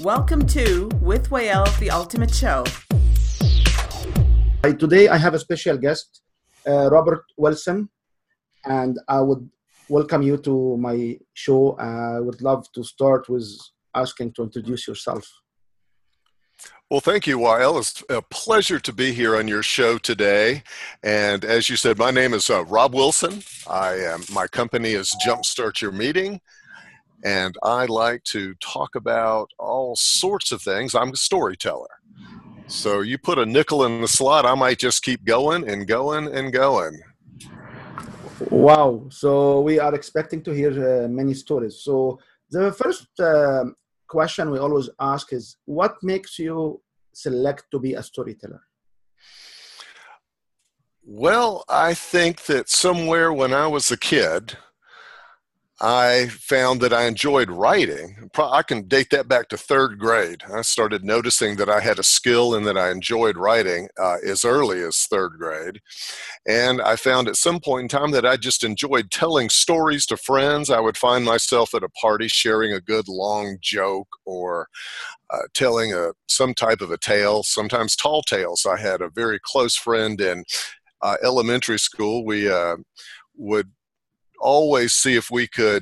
Welcome to With Wael, the Ultimate Show. Today I have a special guest, Robert Wilson, and I would welcome you to my show. I would love to start with asking to introduce yourself. Well, thank you, Wael. It's a pleasure to be here on your show today. And as you said, my name is Rob Wilson. My company is Jumpstart Your Meeting, and I like to talk about all sorts of things. I'm a storyteller. So you put a nickel in the slot, I might just keep going and going and going. Wow. So we are expecting to hear many stories. So the first question we always ask is, what makes you select to be a storyteller? Well, I think that somewhere when I was a kid, I found that I enjoyed writing. I can date that back to third grade. I started noticing that I had a skill and that I enjoyed writing as early as third grade. And I found at some point in time that I just enjoyed telling stories to friends. I would find myself at a party sharing a good long joke or telling some type of a tale, sometimes tall tales. I had a very close friend in elementary school. We would always see if we could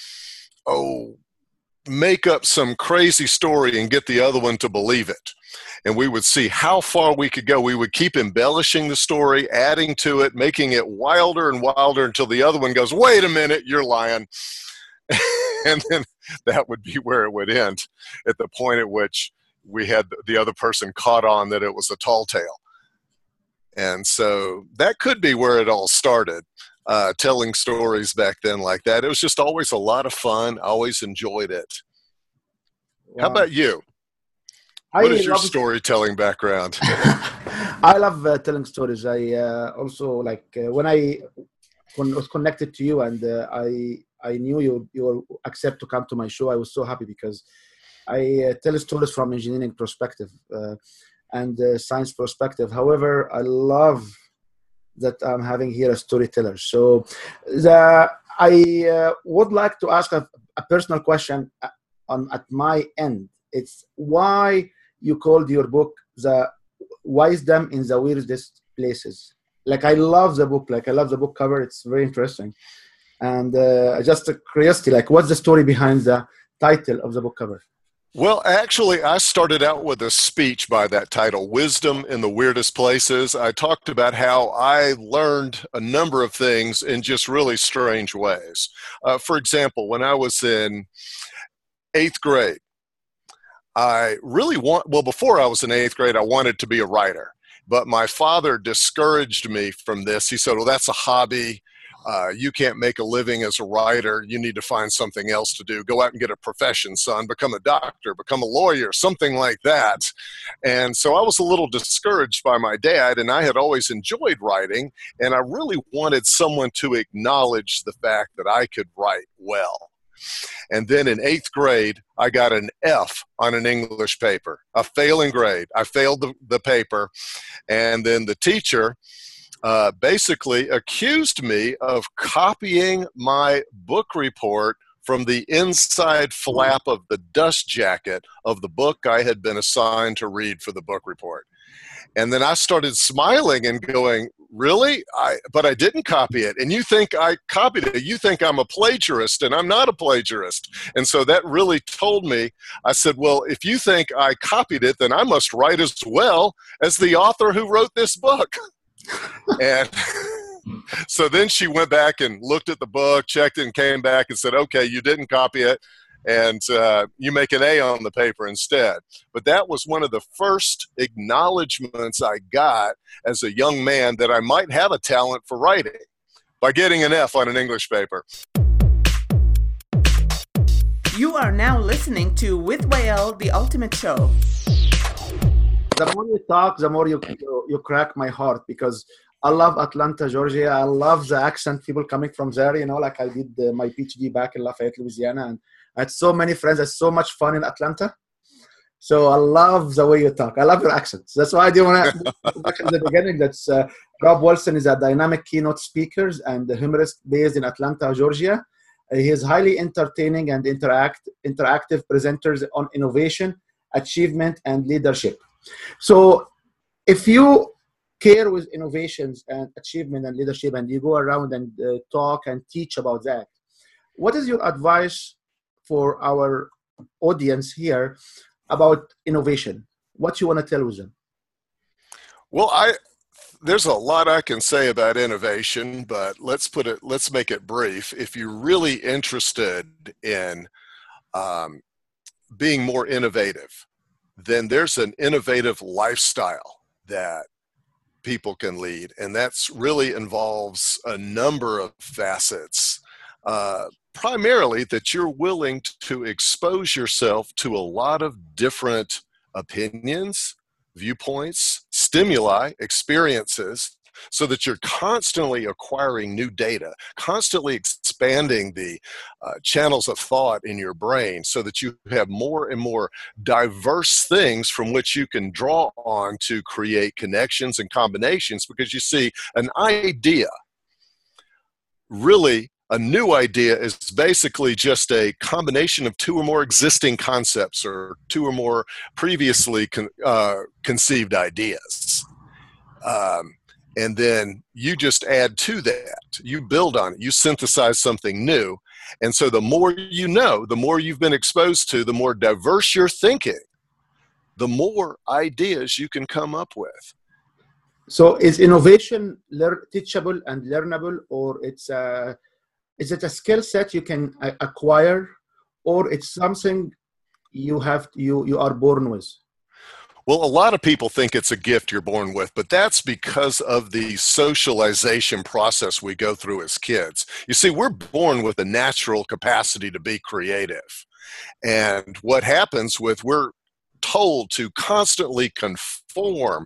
make up some crazy story and get the other one to believe it. And we would see how far we could go. We would keep embellishing the story, adding to it, making it wilder and wilder until the other one goes, wait a minute, you're lying. And then that would be where it would end, at the point at which we had the other person caught on that it was a tall tale. And so that could be where it all started. Telling stories back then like that. It was just always a lot of fun. I always enjoyed it. Wow. How about you? What is your storytelling background? I love telling stories. I also like when I was connected to you and I knew you will accept to come to my show. I was so happy because I tell stories from engineering perspective and science perspective. At love that I'm having here a storyteller. So I would like to ask a personal question at my end. It's why you called your book The Wisdom in the Weirdest Places. Like, I love the book. Like, I love the book cover. It's very interesting. And just a curiosity, like, what's the story behind the title of the book cover? Well, actually, I started out with a speech by that title, Wisdom in the Weirdest Places. I talked about how I learned a number of things in just really strange ways. For example, when I was in 8th grade, before I was in 8th grade, I wanted to be a writer. But my father discouraged me from this. He said, well, that's a hobby. You can't make a living as a writer. You need to find something else to do. Go out and get a profession, son. Become a doctor, become a lawyer, something like that. And so I was a little discouraged by my dad, and I had always enjoyed writing, and I really wanted someone to acknowledge the fact that I could write well. And then in 8th grade, I got an F on an English paper, a failing grade. I failed the paper, and then the teacher basically accused me of copying my book report from the inside flap of the dust jacket of the book I had been assigned to read for the book report. And then I started smiling and going, really? But I didn't copy it. And you think I copied it. You think I'm a plagiarist, and I'm not a plagiarist. And so that really told me, I said, well, if you think I copied it, then I must write as well as the author who wrote this book. And so then she went back and looked at the book, checked it, and came back and said, okay, you didn't copy it, and you make an A on the paper instead. But that was one of the first acknowledgments I got as a young man that I might have a talent for writing, by getting an F on an English paper. You are now listening to With Wael, the Ultimate Show. The more you talk, the more you crack my heart, because I love Atlanta, Georgia. I love the accent, people coming from there, like I did my PhD back in Lafayette, Louisiana, and I had so many friends. I had so much fun in Atlanta. So I love the way you talk. I love your accents. That's why I do want to back in the beginning. That's Rob Wilson is a dynamic keynote speaker and a humorist based in Atlanta, Georgia. He is highly entertaining and interactive presenters on innovation achievement, and leadership. So if you care with innovations and achievement and leadership, and you go around and talk and teach about that, what is your advice for our audience here about innovation? What you want to tell with them? Well, there's a lot I can say about innovation, but let's make it brief. If you're really interested in being more innovative, then there's an innovative lifestyle that people can lead, and that's really involves a number of facets. Primarily that you're willing to expose yourself to a lot of different opinions, viewpoints, stimuli, experiences, so that you're constantly acquiring new data, constantly expanding the channels of thought in your brain so that you have more and more diverse things from which you can draw on to create connections and combinations. Because you see, an idea, really, a new idea is basically just a combination of two or more existing concepts or two or more previously conceived ideas. And then you just add to that. You build on it. You synthesize something new. And so the more you know, the more you've been exposed to, the more diverse you're thinking, the more ideas you can come up with. So is innovation teachable and learnable, or is it a skill set you can acquire, or it's something you are born with? Well, a lot of people think it's a gift you're born with, but that's because of the socialization process we go through as kids. You see, we're born with a natural capacity to be creative. And what happens we're told to constantly conform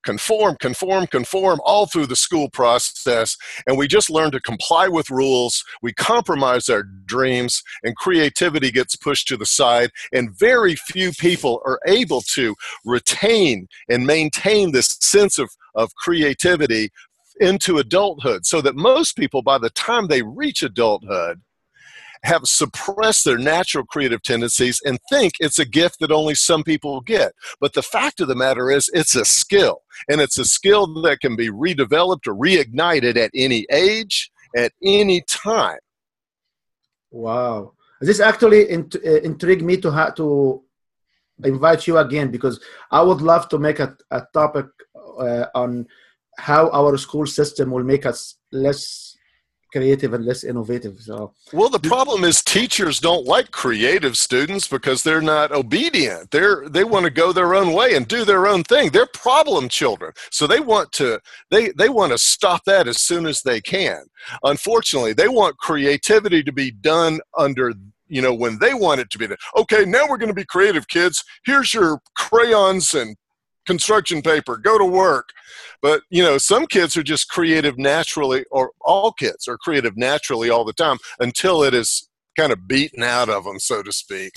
all through the school process, and we just learn to comply with rules. We compromise our dreams, and creativity gets pushed to the side, and very few people are able to retain and maintain this sense of creativity into adulthood, so that most people, by the time they reach adulthood, have suppressed their natural creative tendencies and think it's a gift that only some people get. But the fact of the matter is, it's a skill, and it's a skill that can be redeveloped or reignited at any age, at any time. Wow. This actually intrigued me to invite you again, because I would love to make a topic on how our school system will make us less creative and less innovative. So, well, the problem is teachers don't like creative students because they're not obedient. They want to go their own way and do their own thing. They're problem children. So they want to stop that as soon as they can. Unfortunately, they want creativity to be done under, when they want it to be done. Okay, now we're going to be creative, kids. Here's your crayons and construction paper, go to work. But some kids are just creative naturally, or all kids are creative naturally all the time, until it is kind of beaten out of them, so to speak.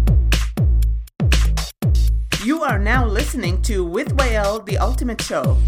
You are now listening to With Wael, the Ultimate Show.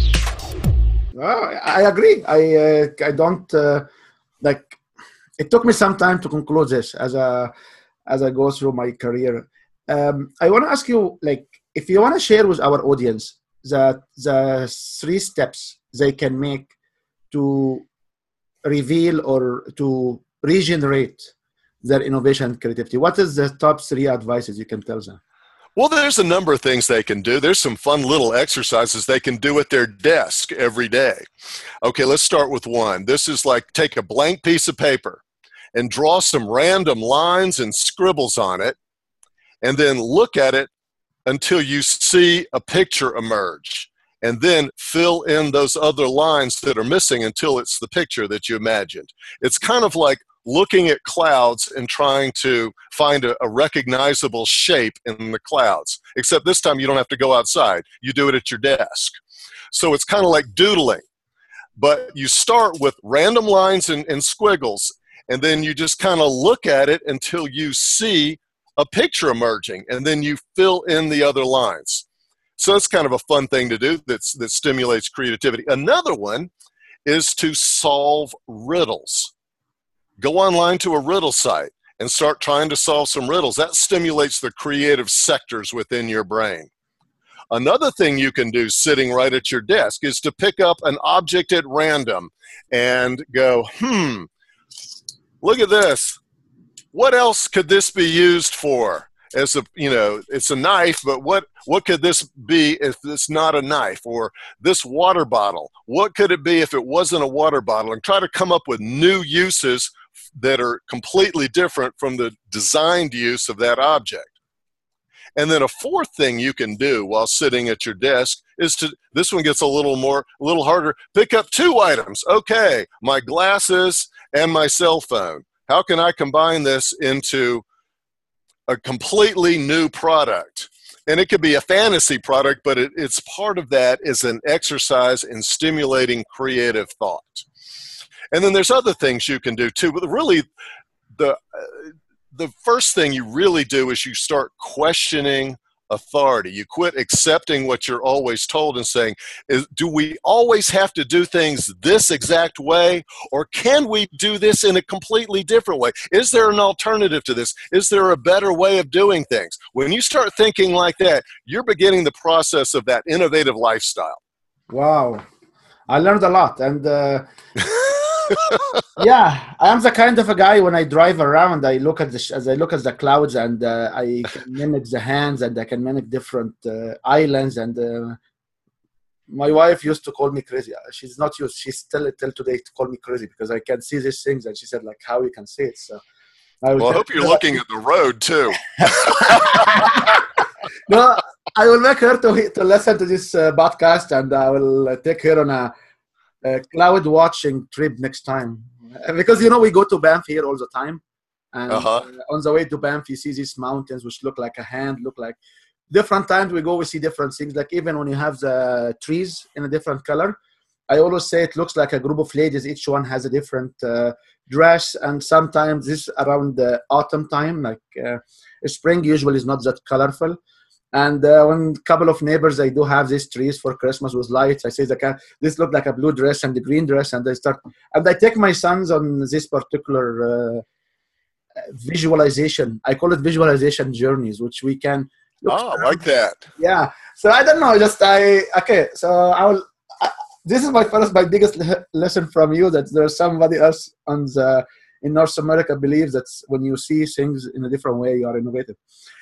I agree. I don't like. It took me some time to conclude this as I go through my career. I want to ask you, if you want to share with our audience the 3 steps they can make to reveal or to regenerate their innovation and creativity, what is the top 3 advices you can tell them? Well, there's a number of things they can do. There's some fun little exercises they can do at their desk every day. Okay, let's start with one. This is like, take a blank piece of paper and draw some random lines and scribbles on it, and then look at it until you see a picture emerge, and then fill in those other lines that are missing until it's the picture that you imagined. It's kind of like looking at clouds and trying to find a recognizable shape in the clouds, except this time you don't have to go outside. You do it at your desk. So it's kind of like doodling, but you start with random lines and squiggles, and then you just kind of look at it until you see a picture emerging, and then you fill in the other lines. So it's kind of a fun thing to do that stimulates creativity. Another one is to solve riddles. Go online to a riddle site and start trying to solve some riddles. That stimulates the creative sectors within your brain. Another thing you can do sitting right at your desk is to pick up an object at random and go, look at this. What else could this be used for? As a, it's a knife, but what could this be if it's not a knife? Or this water bottle, what could it be if it wasn't a water bottle? And try to come up with new uses that are completely different from the designed use of that object. And then a fourth thing you can do while sitting at your desk is this one gets a little harder, pick up two items. Okay, my glasses and my cell phone. How can I combine this into a completely new product? And it could be a fantasy product, but it's part of that is an exercise in stimulating creative thought. And then there's other things you can do too, but really the first thing you really do is you start questioning authority. You quit accepting what you're always told and saying, do we always have to do things this exact way? Or can we do this in a completely different way? Is there an alternative to this? Is there a better way of doing things? When you start thinking like that, you're beginning the process of that innovative lifestyle. Wow. I learned a lot. And yeah, I am the kind of a guy when I drive around, I look at the clouds, and I can mimic the hands, and I can mimic different islands. And my wife used to call me crazy. She's not used. She's still till today to call me crazy because I can see these things. And she said, like, how you can see it. So I hope you're looking at the road too. No, I will make her to listen to this podcast, and I will take her on a cloud watching trip next time, because we go to Banff here all the time, and on the way to Banff you see these mountains which look like a hand, look like different times we go, we see different things. Like even when you have the trees in a different color, I always say it looks like a group of ladies, each one has a different dress. And sometimes this around the autumn time, like spring usually is not that colorful. And when a couple of neighbors, they do have these trees for Christmas with lights. I say, this look like a blue dress and the green dress. And I take my sons on this particular visualization. I call it visualization journeys, which we can look I like that. Yeah. So I don't know, so this is my biggest lesson from you, that there's somebody else in North America believes that when you see things in a different way, you are innovative.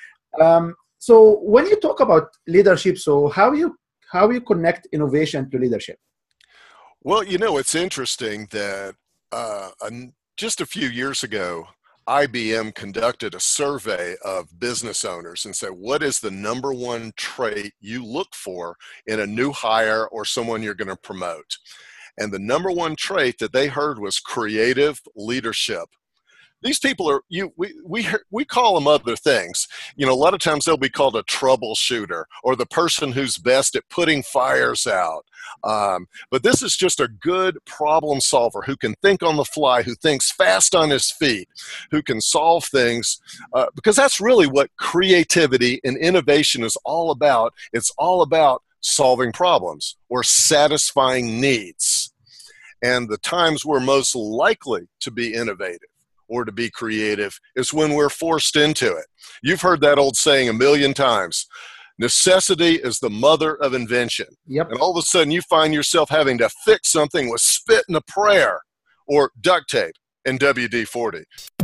So when you talk about leadership, so how you connect innovation to leadership? Well, it's interesting that just a few years ago, IBM conducted a survey of business owners and said, what is the number one trait you look for in a new hire or someone you're going to promote? And the number one trait that they heard was creative leadership. These people are, we call them other things. A lot of times they'll be called a troubleshooter or the person who's best at putting fires out. But this is just a good problem solver who can think on the fly, who thinks fast on his feet, who can solve things, because that's really what creativity and innovation is all about. It's all about solving problems or satisfying needs. And the times we're most likely to be innovative or to be creative is when we're forced into it. You've heard that old saying a million times. Necessity is the mother of invention. Yep. And all of a sudden you find yourself having to fix something with spit and a prayer or duct tape and WD-40.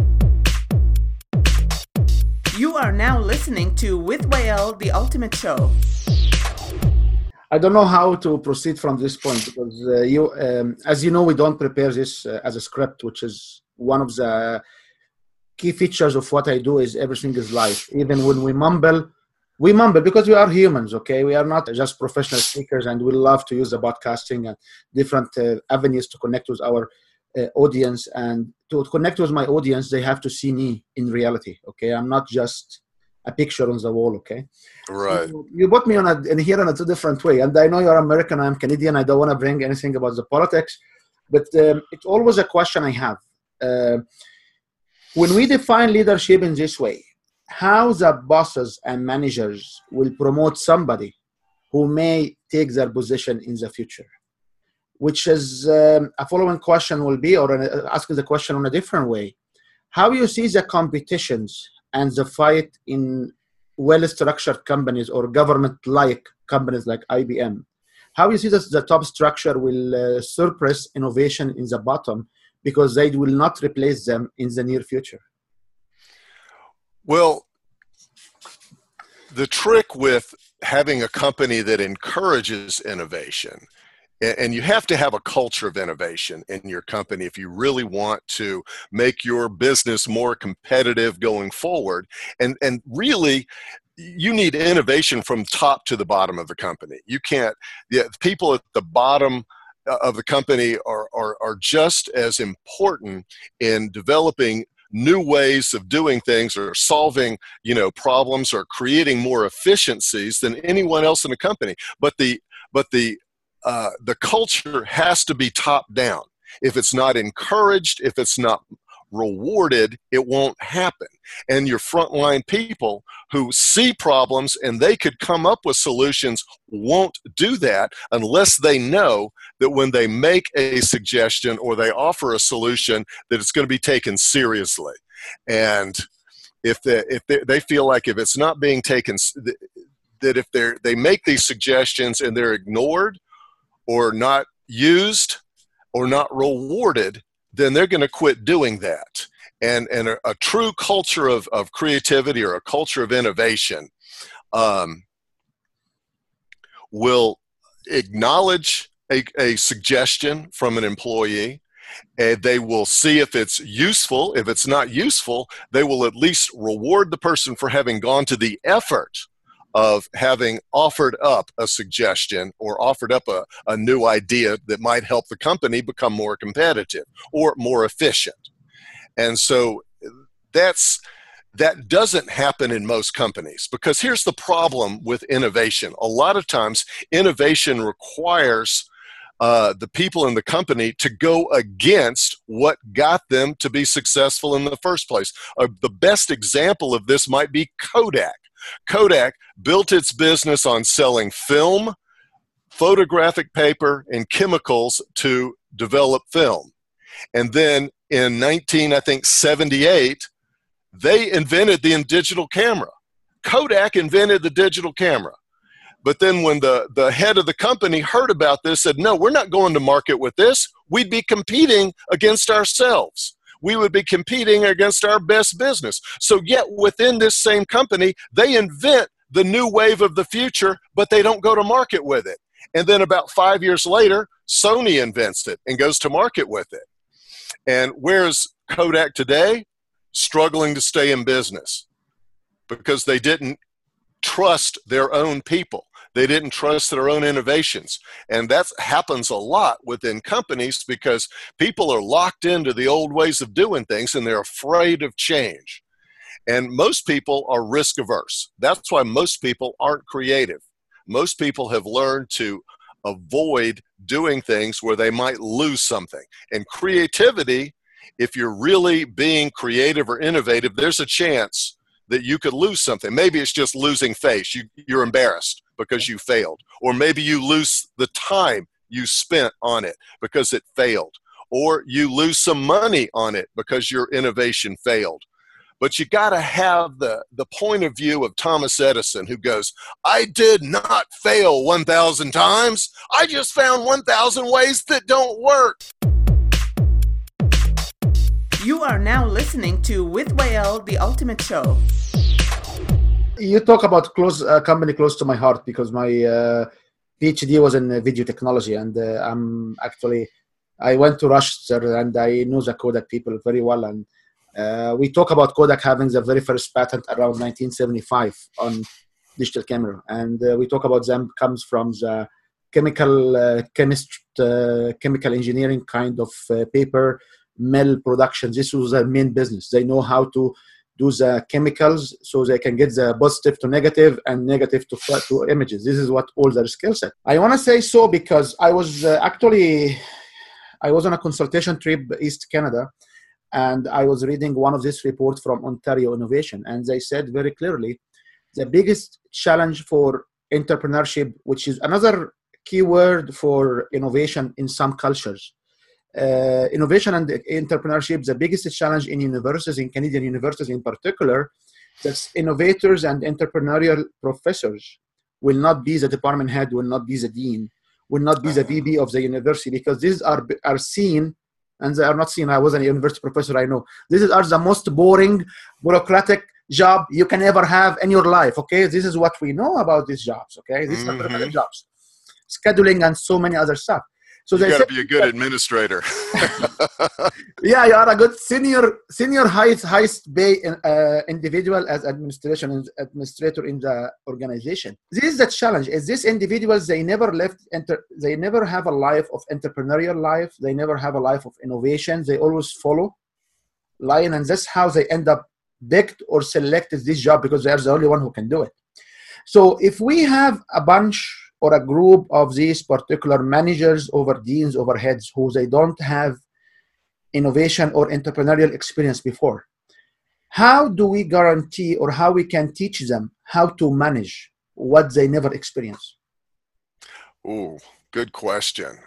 You are now listening to With Wael, the Ultimate Show. I don't know how to proceed from this point because as you know, we don't prepare this as a script, which is one of the key features of what I do is everything is live. Even when we mumble because we are humans, okay? We are not just professional speakers, and we love to use the podcasting and different avenues to connect with our audience. And to connect with my audience, they have to see me in reality, okay? I'm not just a picture on the wall, okay? Right. So you put me in here in a different way. And I know you're American, I'm Canadian. I don't want to bring anything about the politics, but it's always a question I have. When we define leadership in this way, how the bosses and managers will promote somebody who may take their position in the future, which is a following question will be, or asking the question in a different way. How you see the competitions and the fight in well-structured companies or government-like companies like IBM? How you see that the top structure will suppress innovation in the bottom because they will not replace them in the near future? Well, the trick with having a company that encourages innovation, and you have to have a culture of innovation in your company if you really want to make your business more competitive going forward. And really, you need innovation from top to the bottom of the company. You can't, people at the bottom of the company are just as important in developing new ways of doing things or solving, problems or creating more efficiencies than anyone else in the company. But the culture has to be top down. If it's not encouraged, if it's not rewarded, it won't happen. And your frontline people who see problems and they could come up with solutions won't do that unless they know that when they make a suggestion or they offer a solution that it's going to be taken seriously. And if they feel like if it's not being taken, that if they make these suggestions and they're ignored or not used or not rewarded, then they're going to quit doing that. And a true culture of creativity or a culture of innovation will acknowledge a suggestion from an employee, and they will see if it's useful. If it's not useful, they will at least reward the person for having gone to the effort of having offered up a suggestion or offered up a new idea that might help the company become more competitive or more efficient. And so that doesn't happen in most companies, because here's the problem with innovation. A lot of times innovation requires the people in the company to go against what got them to be successful in the first place. The best example of this might be Kodak. Kodak built its business on selling film, photographic paper, and chemicals to develop film. And then in 1978, they invented the digital camera. Kodak invented the digital camera. But then when the head of the company heard about this, said, no, we're not going to market with this. We'd be competing against ourselves. We would be competing against our best business. So yet within this same company, they invent the new wave of the future, but they don't go to market with it. And then about 5 years later, Sony invents it and goes to market with it. And where's Kodak today? Struggling to stay in business because they didn't trust their own people. They didn't trust their own innovations. And that happens a lot within companies because people are locked into the old ways of doing things and they're afraid of change. And most people are risk averse. That's why most people aren't creative. Most people have learned to avoid doing things where they might lose something. And creativity, if you're really being creative or innovative, there's a chance that you could lose something. Maybe it's just losing face. You're embarrassed because you failed. Or maybe you lose the time you spent on it because it failed. Or you lose some money on it because your innovation failed. But you got to have the point of view of Thomas Edison, who goes, I did not fail 1,000 times. I just found 1,000 ways that don't work. You are now listening to With Wael, the Ultimate Show. You talk about a company close to my heart because my PhD was in video technology, and I went to Rush and I know the Kodak people very well. And we talk about Kodak having the very first patent around 1975 on digital camera, and we talk about them comes from the chemical engineering kind of paper mill production. This was their main business. They know how to do the chemicals so they can get the positive to negative and negative to images. This is what all their skill set. I want to say so because I was on a consultation trip East Canada, and I was reading one of these reports from Ontario Innovation, and they said very clearly the biggest challenge for entrepreneurship, which is another keyword for innovation in some cultures, innovation and entrepreneurship, the biggest challenge in universities, in Canadian universities in particular, that innovators and entrepreneurial professors will not be the department head, will not be the dean, will not be the VP of the university, because these are seen, and they are not seen. I was a university professor, I know. These are the most boring, bureaucratic job you can ever have in your life, okay? This is what we know about these jobs, okay? These are permanent jobs. Scheduling and so many other stuff. So you got to be a good administrator. Yeah, you are a good senior highest pay individual as administrator in the organization. This is the challenge. Is these individuals, they never they never have a life of entrepreneurial life. They never have a life of innovation. They always follow line, and that's how they end up picked or selected this job, because they are the only one who can do it. So if we have a bunch or a group of these particular managers over deans, over heads, who they don't have innovation or entrepreneurial experience before, how do we guarantee, or how we can teach them how to manage what they never experienced? Ooh, good question.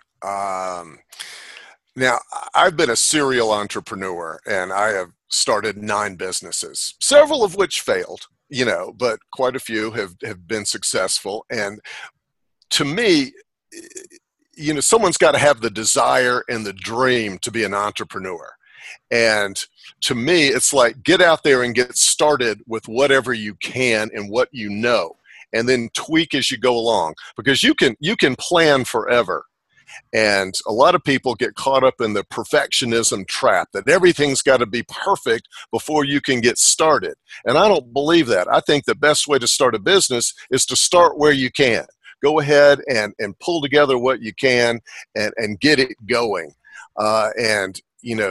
Now, I've been a serial entrepreneur, and I have started 9 businesses, several of which failed, but quite a few have been successful. And to me, someone's got to have the desire and the dream to be an entrepreneur. And to me, it's like, get out there and get started with whatever you can and what you know, and then tweak as you go along, because you can plan forever. And a lot of people get caught up in the perfectionism trap, that everything's got to be perfect before you can get started. And I don't believe that. I think the best way to start a business is to start where you can. Go ahead and pull together what you can and get it going. And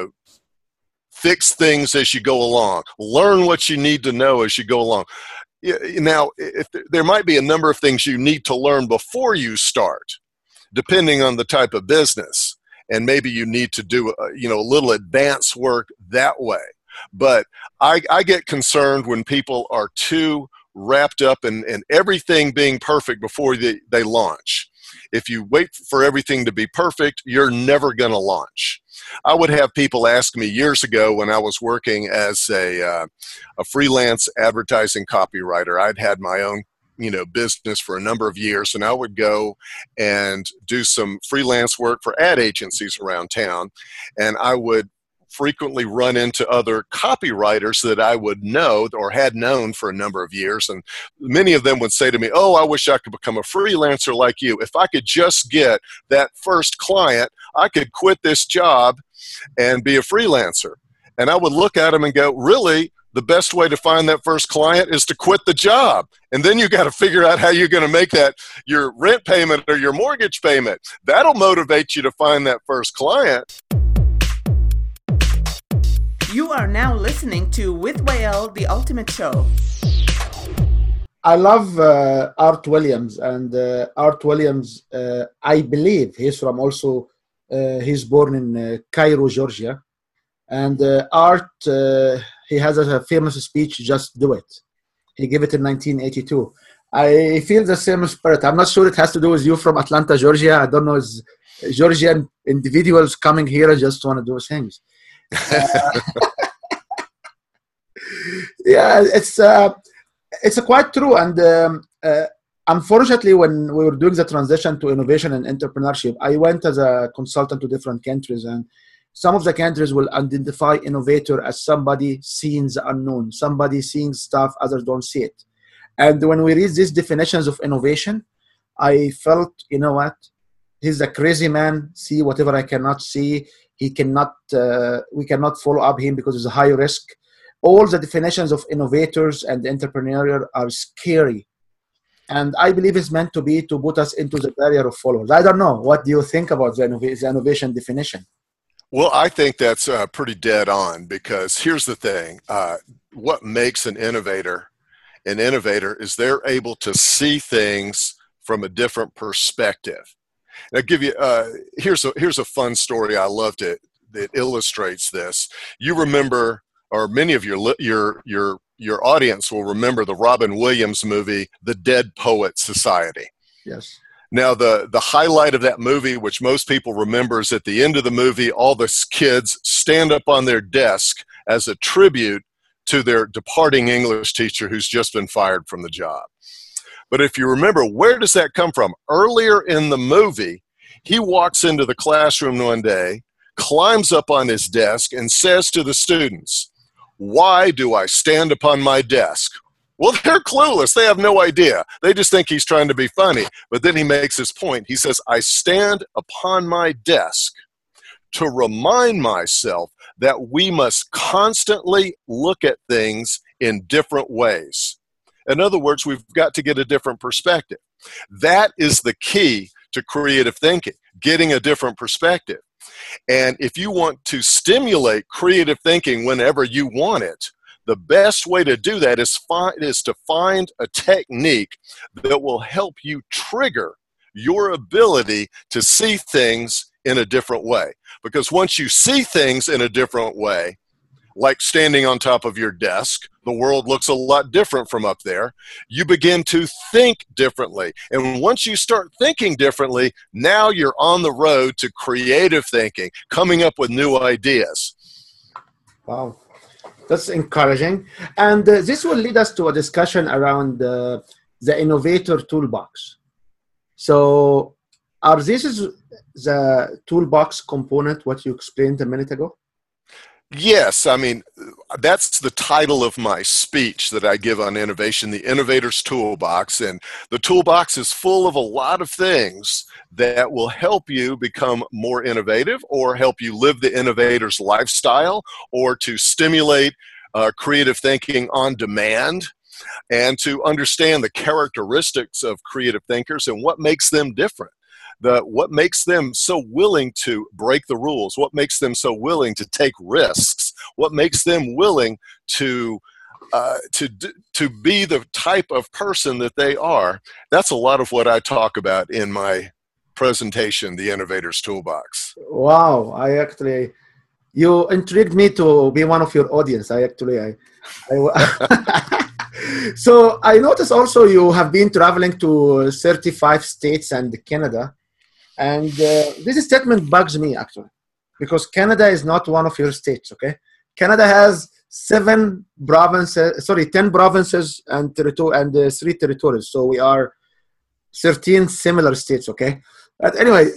fix things as you go along. Learn what you need to know as you go along. Now, there might be a number of things you need to learn before you start, depending on the type of business. And maybe you need to do a little advanced work that way. But I get concerned when people are too wrapped up in everything being perfect before they launch. If you wait for everything to be perfect, you're never going to launch. I would have people ask me years ago, when I was working as a freelance advertising copywriter. I'd had my own business for a number of years, and I would go and do some freelance work for ad agencies around town, and I would frequently run into other copywriters that I would know or had known for a number of years. And many of them would say to me, "Oh, I wish I could become a freelancer like you. If I could just get that first client, I could quit this job and be a freelancer." And I would look at them and go, "Really? The best way to find that first client is to quit the job. And then you got to figure out how you're going to make that your rent payment or your mortgage payment. That'll motivate you to find that first client." You are now listening to With Wael, the Ultimate Show. I love Art Williams, and Art Williams, I believe he's from also, he's born in Cairo, Georgia. And Art, he has a famous speech, "Just Do It." He gave it in 1982. I feel the same spirit. I'm not sure it has to do with you from Atlanta, Georgia. I don't know, it's Georgian individuals coming here and just want to do things. Yeah, it's quite true. And unfortunately, when we were doing the transition to innovation and entrepreneurship, I went as a consultant to different countries, and some of the countries will identify innovator as somebody seeing the unknown, somebody seeing stuff others don't see it. And when we read these definitions of innovation, I felt, you know what? He's a crazy man. See whatever I cannot see. He cannot. We cannot follow up him because it's a high risk. All the definitions of innovators and entrepreneurial are scary, and I believe it's meant to be to put us into the barrier of followers. I don't know. What do you think about the innovation definition? Well, I think that's pretty dead on, because here's the thing. What makes an innovator is they're able to see things from a different perspective. And I'll give you, here's a fun story I loved it that illustrates this. You remember, or many of your audience will remember, the Robin Williams movie, The Dead Poet Society. Yes. Now, the highlight of that movie, which most people remember, is at the end of the movie, all the kids stand up on their desk as a tribute to their departing English teacher who's just been fired from the job. But if you remember, where does that come from? Earlier in the movie, he walks into the classroom one day, climbs up on his desk, and says to the students, "Why do I stand upon my desk?" Well, they're clueless. They have no idea. They just think he's trying to be funny. But then he makes his point. He says, "I stand upon my desk to remind myself that we must constantly look at things in different ways." In other words, we've got to get a different perspective. That is the key to creative thinking, getting a different perspective. And if you want to stimulate creative thinking whenever you want it, the best way to do that is to find a technique that will help you trigger your ability to see things in a different way. Because once you see things in a different way, like standing on top of your desk, the world looks a lot different from up there. You begin to think differently. And once you start thinking differently, now you're on the road to creative thinking, coming up with new ideas. Wow. That's encouraging. And this will lead us to a discussion around the innovator toolbox. So are these the toolbox component, what you explained a minute ago? Yes, I mean, that's the title of my speech that I give on innovation, the Innovator's Toolbox. And the toolbox is full of a lot of things that will help you become more innovative or help you live the innovator's lifestyle or to stimulate creative thinking on demand and to understand the characteristics of creative thinkers and what makes them different. What makes them so willing to break the rules, what makes them so willing to take risks, what makes them willing to be the type of person that they are. That's a lot of what I talk about in my presentation, The Innovator's Toolbox. Wow, you intrigued me to be one of your audience. So I noticed also you have been traveling to 35 states and Canada. And this statement bugs me, actually, because Canada is not one of your states, okay? Canada has 10 provinces and 3 territories. So we are 13 similar states, okay? But anyway.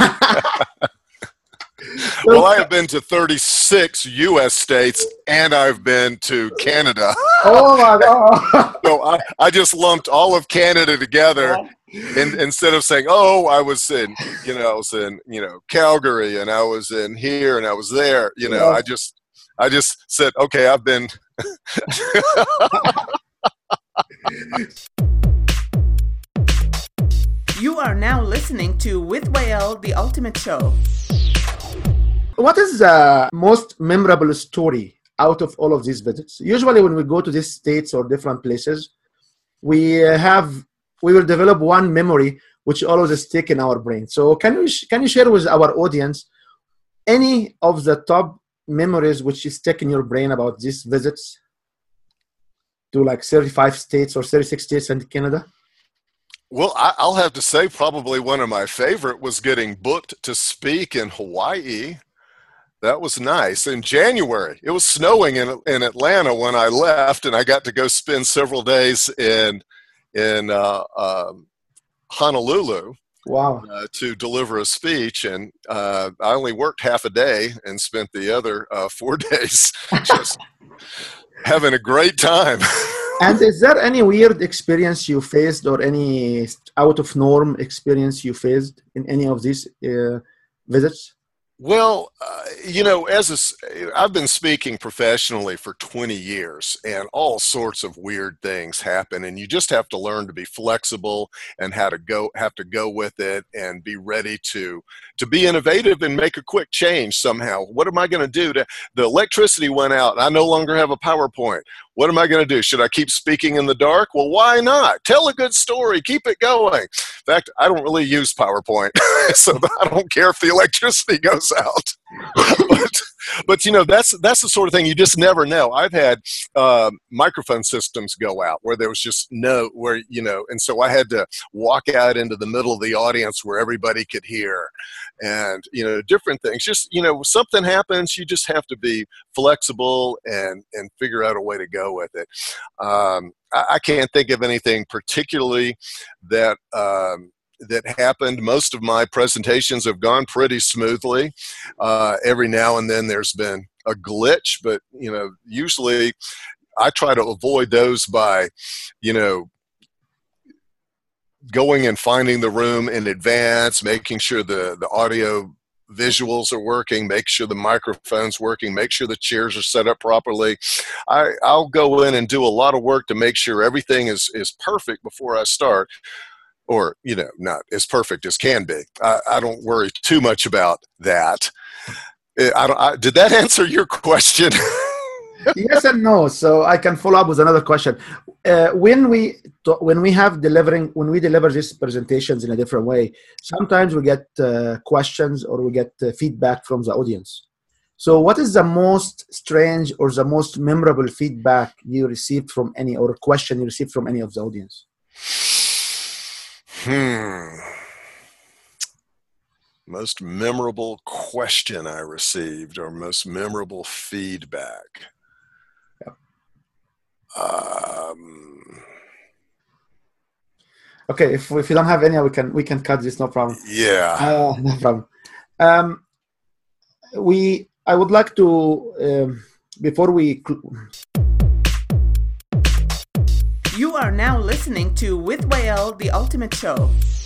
Well, I have been to 36 U.S. states, and I've been to Canada. Oh, my God. So I just lumped all of Canada together. And instead of saying, "Oh, I was in Calgary, and I was in here, and I was there," I just said, "Okay, I've been." You are now listening to With Wael, the Ultimate Show. What is the most memorable story out of all of these visits? Usually, when we go to these states or different places, we will develop one memory which always stick in our brain. So can you share with our audience any of the top memories which stick in your brain about these visits to like 35 states or 36 states and Canada? Well, I'll have to say probably one of my favorite was getting booked to speak in Hawaii. That was nice. In January, it was snowing in Atlanta when I left, and I got to go spend several days in Honolulu. Wow. To deliver a speech, and I only worked half a day and spent the other 4 days just having a great time. And is there any weird experience you faced or any out of norm experience you faced in any of these visits? Well, I've been speaking professionally for 20 years, and all sorts of weird things happen, and you just have to learn to be flexible and have to go with it and be ready to be innovative and make a quick change somehow. What am I going to do? The electricity went out, and I no longer have a PowerPoint. What am I going to do? Should I keep speaking in the dark? Well, why not? Tell a good story. Keep it going. In fact, I don't really use PowerPoint, so I don't care if the electricity goes out. But that's the sort of thing you just never know. I've had microphone systems go out where there was just and so I had to walk out into the middle of the audience where everybody could hear, and different things. Just something happens, you just have to be flexible and figure out a way to go with it. I can't think of anything particularly that happened. Most of my presentations have gone pretty smoothly. Every now and then there's been a glitch, but usually I try to avoid those by going and finding the room in advance, making sure the audio visuals are working, make sure the microphone's working, make sure the chairs are set up properly. I'll go in and do a lot of work to make sure everything is perfect before I start, or not as perfect as can be. I don't worry too much about that. Did that answer your question? Yes and no. So I can follow up with another question. When we deliver these presentations in a different way, sometimes we get questions or we get feedback from the audience. So what is the most strange or the most memorable feedback you received from any, or question you received from any of the audience? Most memorable question I received, or most memorable feedback. Okay, if you don't have any, we can cut this, no problem. Yeah. No problem. I would like to before we. You are now listening to With Wael, the Ultimate Show.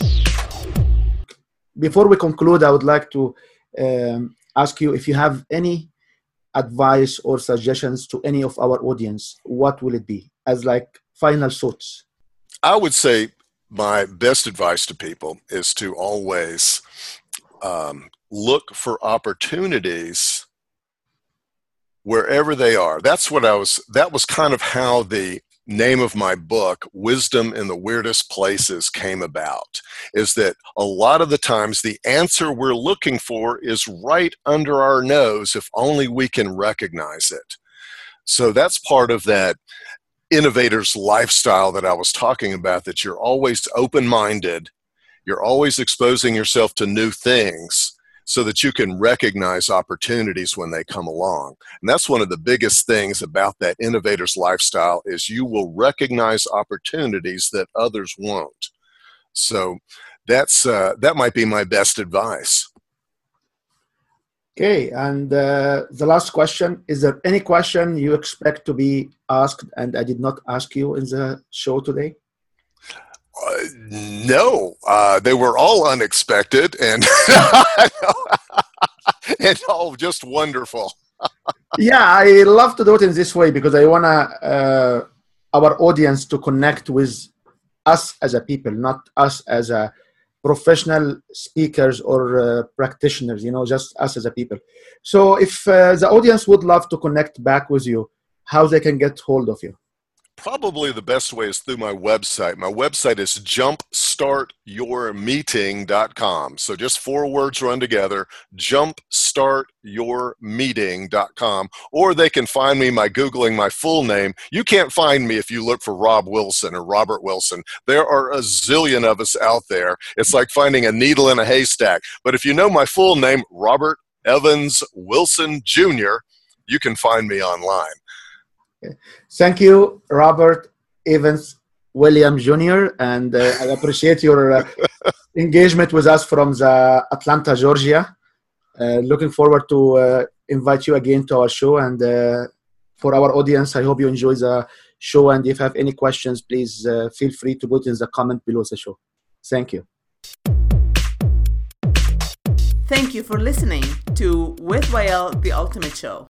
Before we conclude, I would like to ask you if you have any advice or suggestions to any of our audience. What will it be as like final thoughts? I would say my best advice to people is to always look for opportunities wherever they are. That was kind of how the name of my book, Wisdom in the Weirdest Places, came about, is that a lot of the times the answer we're looking for is right under our nose if only we can recognize it. So that's part of that innovator's lifestyle that I was talking about, that you're always open-minded, you're always exposing yourself to new things so that you can recognize opportunities when they come along. And that's one of the biggest things about that innovator's lifestyle, is you will recognize opportunities that others won't. So that might be my best advice. Okay, and the last question, is there any question you expect to be asked and I did not ask you in the show today? No, they were all unexpected and and all just wonderful. Yeah, I love to do it in this way because I want our audience to connect with us as a people, not us as a professional speakers or practitioners, just us as a people. So if the audience would love to connect back with you, how they can get hold of you? Probably the best way is through my website. My website is jumpstartyourmeeting.com. So just 4 words run together, jumpstartyourmeeting.com. Or they can find me by Googling my full name. You can't find me if you look for Rob Wilson or Robert Wilson. There are a zillion of us out there. It's like finding a needle in a haystack. But if you know my full name, Robert Evans Wilson Jr., you can find me online. Thank you, Robert Evans William Jr., and I appreciate your engagement with us from the Atlanta, Georgia. Looking forward to invite you again to our show, and for our audience, I hope you enjoy the show, and if you have any questions, please feel free to put in the comment below the show. Thank you. Thank you for listening to With Wael, the Ultimate Show.